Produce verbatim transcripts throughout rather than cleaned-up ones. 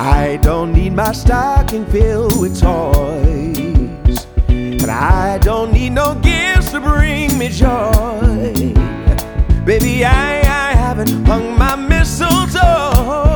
I don't need my stocking filled with toys, and I don't need no gifts to bring me joy. Baby, I, I haven't hung my mistletoe,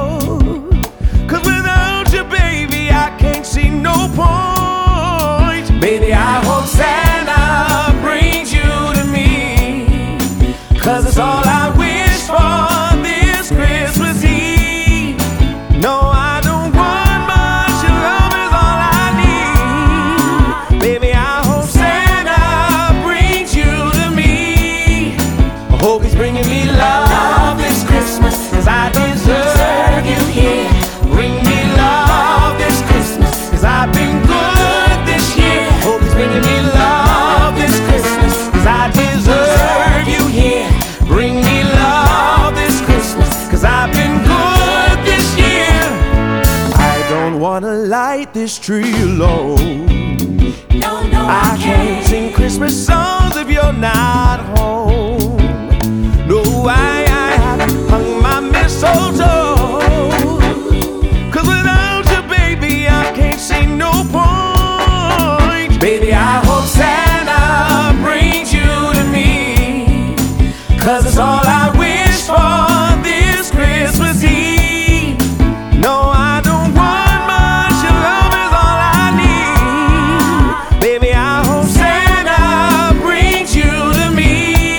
'cause without you, baby, I can't see no point. Baby, I hope Santa brings you to me, 'cause it's all I wish for this Christmas Eve. No, I don't want much, your love is all I need. Baby, I hope Santa brings you to me. I hope he's bringing me love this Christmas, 'cause I deserve you here. Bring me love this Christmas, 'cause I've been good this year. Hope he's bringing me love this Christmas, 'cause I deserve you here. Bring me love this Christmas, 'cause I've been good this year. I don't wanna light this tree alone. No, no, I, I can't sing Christmas songs if you're not home. No, I, I haven't hung my mistletoe, 'cause without you, baby, I can't see no point. Baby, I hope Santa brings you to me, 'cause it's all I wish for this Christmas Eve. No, I don't want much, your love is all I need. Baby, I hope Santa brings you to me.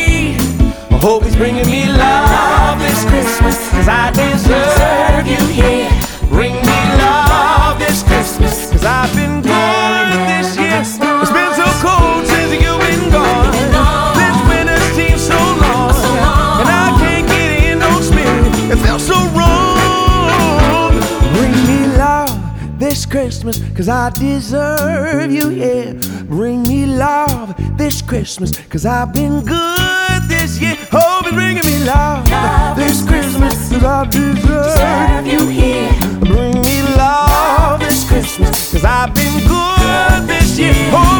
I hope he's bringing me love this Christmas, 'cause I deserve you here. Bring me love this Christmas, 'cause I've been good this year. It's been so cold since you've been gone. This winter seems so long, and I can't get in no spirit. It feels so wrong. Bring me love this Christmas, 'cause I deserve you here. Bring me love this Christmas, 'cause I've been good this year. Hope it's bringing me love this Christmas, 'cause I deserve you here. Bring me love this Christmas, 'cause I've been good this year. Hope